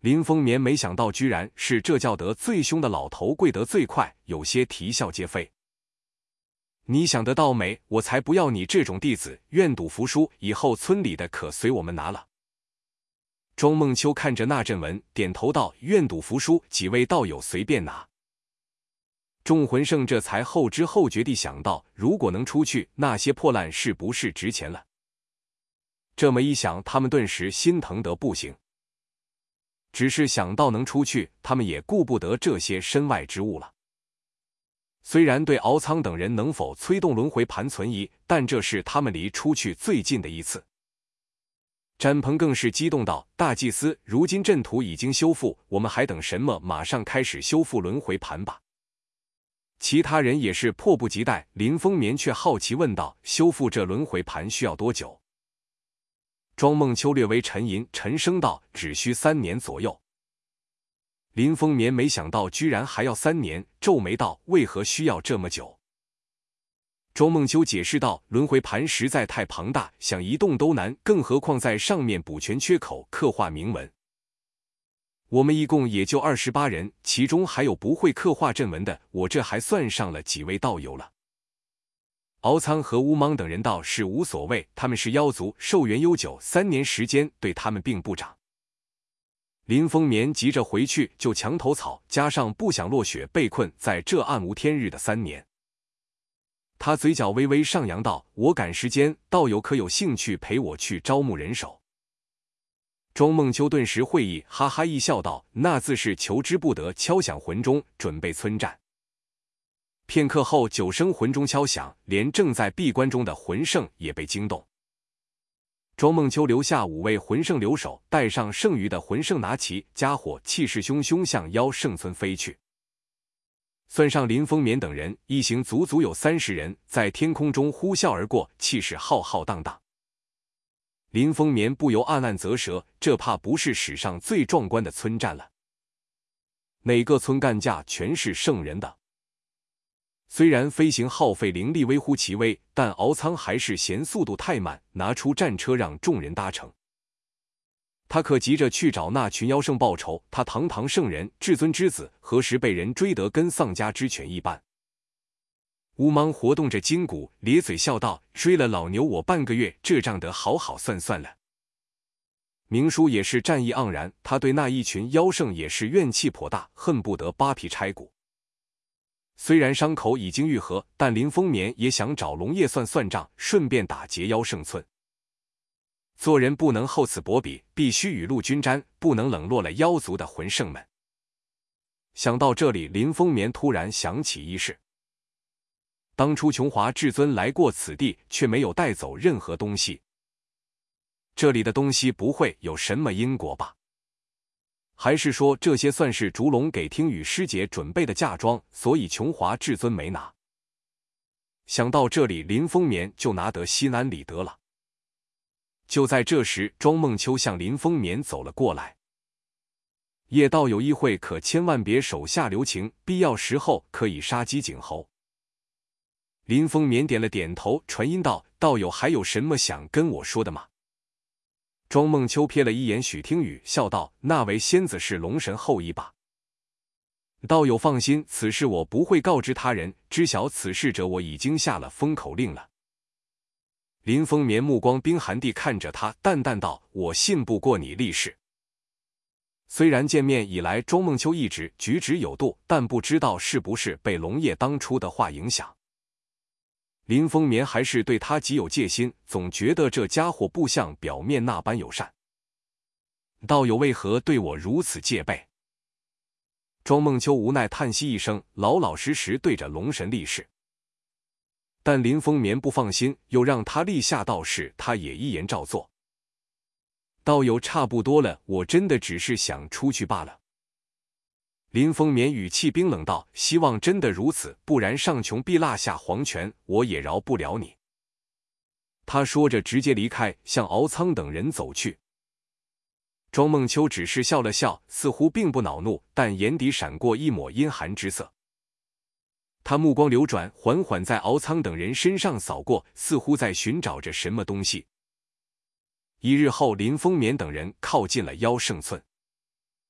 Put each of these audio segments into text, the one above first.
林风眠没想到居然是这叫得最凶的老头跪得最快，有些啼笑皆非。你想得到没？我才不要你这种弟子，愿赌服输，以后村里的可随我们拿了。庄梦秋看着那阵文，点头道：愿赌服输，几位道友随便拿。众魂圣这才后知后觉地想到，如果能出去，那些破烂是不是值钱了？这么一想，他们顿时心疼得不行。只是想到能出去，他们也顾不得这些身外之物了。虽然对敖仓等人能否催动轮回盘存疑，但这是他们离出去最近的一次。詹鹏更是激动道：大祭司，如今阵图已经修复，我们还等什么？马上开始修复轮回盘吧。其他人也是迫不及待，林风眠却好奇问道：修复这轮回盘需要多久？庄梦秋略微沉吟，沉声道：只需3年左右。林风眠没想到居然还要3年，皱眉道：为何需要这么久？庄梦秋解释道：轮回盘实在太庞大，想移动都难，更何况在上面补全缺口，刻画铭文。我们一共也就28人，其中还有不会刻画阵文的，我这还算上了几位道友了。敖仓和乌芒等人倒是无所谓，他们是妖族，寿元悠久，3年时间对他们并不长。林风眠急着回去就墙头草，加上不想落雪被困在这暗无天日的3年。他嘴角微微上扬道：我赶时间，道友可有兴趣陪我去招募人手？庄梦秋顿时会意，哈哈一笑道：那自是求之不得，敲响魂钟，准备村战。片刻后，9声魂钟敲响，连正在闭关中的魂圣也被惊动。庄梦秋留下5位魂圣留守，带上剩余的魂圣拿旗家伙，气势汹汹向妖圣村飞去。算上林风眠等人，一行足足有30人，在天空中呼啸而过，气势浩浩荡荡。林风眠不由暗暗啧舌，这怕不是史上最壮观的村战了。哪个村干架全是圣人的？虽然飞行耗费灵力微乎其微，但敖仓还是嫌速度太慢，拿出战车让众人搭乘。他可急着去找那群妖圣报仇，他堂堂圣人，至尊之子，何时被人追得跟丧家之犬一般？乌芒活动着筋骨，咧嘴笑道：追了老牛我半个月，这账得好好算算了。明叔也是战意盎然，他对那一群妖圣也是怨气颇大，恨不得扒皮拆骨。虽然伤口已经愈合，但林风眠也想找龙叶算算账，顺便打劫妖圣村。做人不能厚此薄彼，必须雨露均沾，不能冷落了妖族的魂圣们。想到这里，林风眠突然想起一事。当初琼华至尊来过此地，却没有带走任何东西。这里的东西不会有什么因果吧？还是说这些算是烛龙给听雨师姐准备的嫁妆，所以琼华至尊没拿？想到这里，林风眠就拿得心安理得了。就在这时，庄梦秋向林风眠走了过来。叶道友议会，可千万别手下留情，必要时候可以杀鸡儆猴。林风眠点了点头，传音道：道友还有什么想跟我说的吗？庄梦秋瞥了一眼许听雨，笑道：那位仙子是龙神后裔吧？道友放心，此事我不会告知他人，知晓此事者我已经下了封口令了。林风眠目光冰寒地看着他，淡淡道：我信不过你立誓。虽然见面以来庄梦秋一直举止有度，但不知道是不是被龙叶当初的话影响，林风眠还是对他极有戒心，总觉得这家伙不像表面那般友善。道友为何对我如此戒备？庄梦秋无奈叹息一声，老老实实对着龙神立誓。但林风眠不放心，又让他立下道誓，他也一言照做。道友差不多了，我真的只是想出去罢了。林风眠语气冰冷道：希望真的如此，不然上穷必落下黄泉，我也饶不了你。他说着直接离开，向敖仓等人走去。庄梦秋只是笑了笑，似乎并不恼怒，但眼底闪过一抹阴寒之色。他目光流转，缓缓在敖仓等人身上扫过，似乎在寻找着什么东西。1日后，林风眠等人靠近了妖圣村。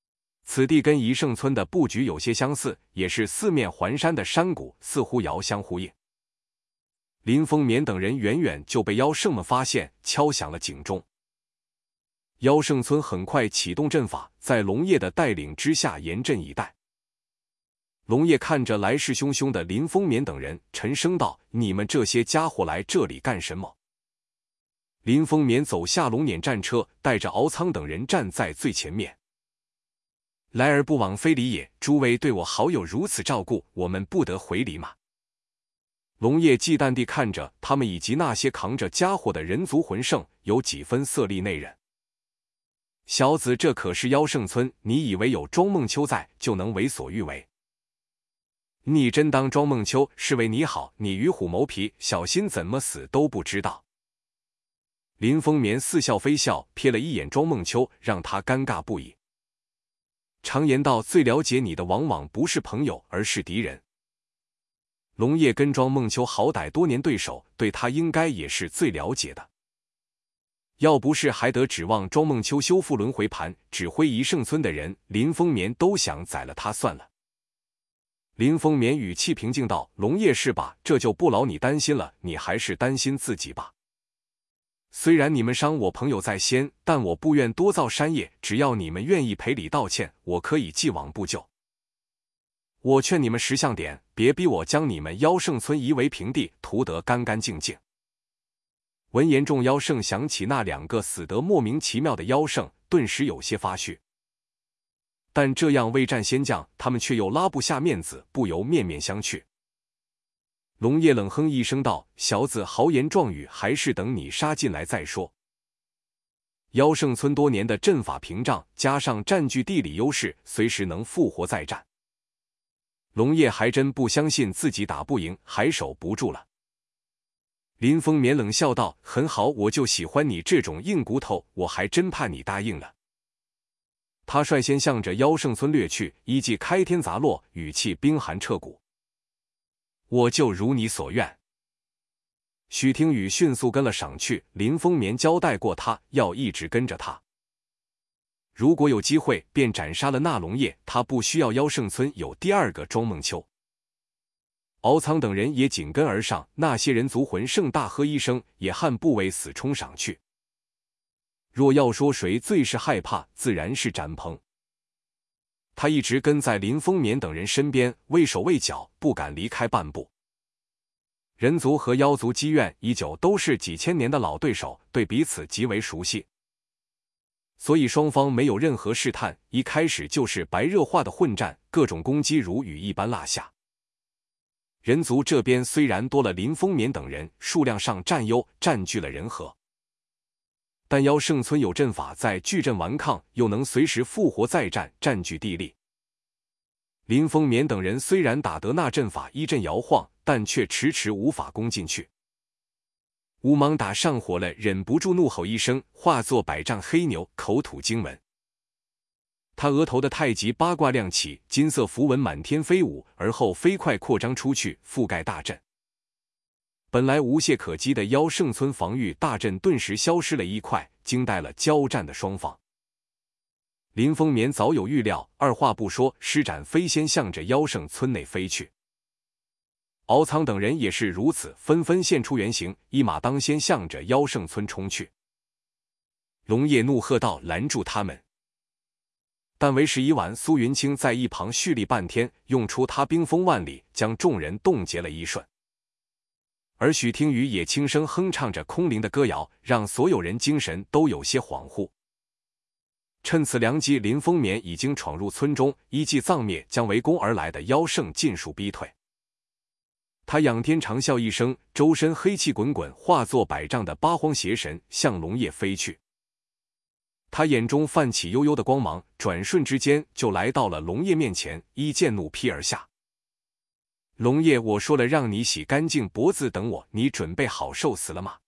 此地跟宜盛村的布局有些相似，也是四面环山的山谷，似乎遥相呼应。林风眠等人远远就被妖圣们发现，敲响了警钟。妖圣村很快启动阵法，在龙叶的带领之下严阵以待。龙叶看着来势汹汹的林风眠等人，沉声道：“你们这些家伙来这里干什么？”林风眠走下龙辇战车，带着敖仓等人站在最前面。来而不往非礼也，诸位对我好友如此照顾，我们不得回礼吗？龙叶忌惮地看着他们以及那些扛着家伙的人族魂圣，有几分色厉内荏。小子，这可是妖圣村，你以为有庄梦秋在就能为所欲为？你真当庄梦秋是为你好？你与虎谋皮，小心怎么死都不知道。林风眠似笑非笑，瞥了一眼庄梦秋，让他尴尬不已。常言道，最了解你的往往不是朋友，而是敌人。龙叶跟庄梦秋好歹多年对手，对他应该也是最了解的。要不是还得指望庄梦秋修复轮回盘，指挥宜盛村的人，林风眠都想宰了他算了。林风眠语气平静道：“龙叶是吧？这就不劳你担心了，你还是担心自己吧。虽然你们伤我朋友在先，但我不愿多造山业，只要你们愿意赔礼道歉，我可以既往不咎。我劝你们识相点，别逼我将你们妖圣村夷为平地，图得干干净净。”闻言，众妖圣想起那两个死得莫名其妙的妖圣，顿时有些发虚。但这样未战先将，他们却又拉不下面子，不由面面相觑。龙叶冷哼一声道：“小子豪言壮语，还是等你杀进来再说。”妖圣村多年的阵法屏障，加上占据地理优势，随时能复活再战。龙叶还真不相信自己打不赢，还守不住了。林风眠冷笑道：“很好，我就喜欢你这种硬骨头，我还真怕你答应了。”他率先向着妖圣村掠去，一记开天砸落，语气冰寒彻骨：“我就如你所愿。”许听雨迅速跟了上去，林风眠交代过他要一直跟着他，如果有机会便斩杀了那龙叶，他不需要妖圣村有第二个庄梦秋。敖仓等人也紧跟而上，那些人族魂圣大喝一声，也悍不畏死冲上去。若要说谁最是害怕，自然是展鹏。他一直跟在林风眠等人身边，畏手畏脚，不敢离开半步。人族和妖族积怨已久，都是几千年的老对手，对彼此极为熟悉，所以双方没有任何试探，一开始就是白热化的混战，各种攻击如雨一般落下。人族这边虽然多了林风眠等人，数量上占优，占据了人和，但妖圣村有阵法在聚阵顽抗，又能随时复活再战，占据地利。林风眠等人虽然打得那阵法一阵摇晃，但却迟迟无法攻进去。乌芒打上火了，忍不住怒吼一声，化作百丈黑牛，口吐经文。他额头的太极八卦亮起，金色符文满天飞舞，而后飞快扩张出去，覆盖大阵。本来无懈可击的妖圣村防御大阵顿时消失了一块，惊呆了交战的双方。林风眠早有预料，二话不说，施展飞仙向着妖圣村内飞去。敖仓等人也是如此，纷纷现出原形，一马当先向着妖圣村冲去。龙叶怒喝道：“拦住他们！”但为时已晚，苏云清在一旁蓄力半天，用出他冰封万里，将众人冻结了一瞬。而许听雨也轻声哼唱着空灵的歌谣，让所有人精神都有些恍惚。趁此良机，林风眠已经闯入村中，一记葬灭将围攻而来的妖圣尽数逼退。他仰天长啸一声，周身黑气滚滚，化作百丈的八荒邪神向龙叶飞去。他眼中泛起悠悠的光芒，转瞬之间就来到了龙叶面前，一剑怒劈而下。龙叶，我说了让你洗干净脖子等我，你准备好受死了吗？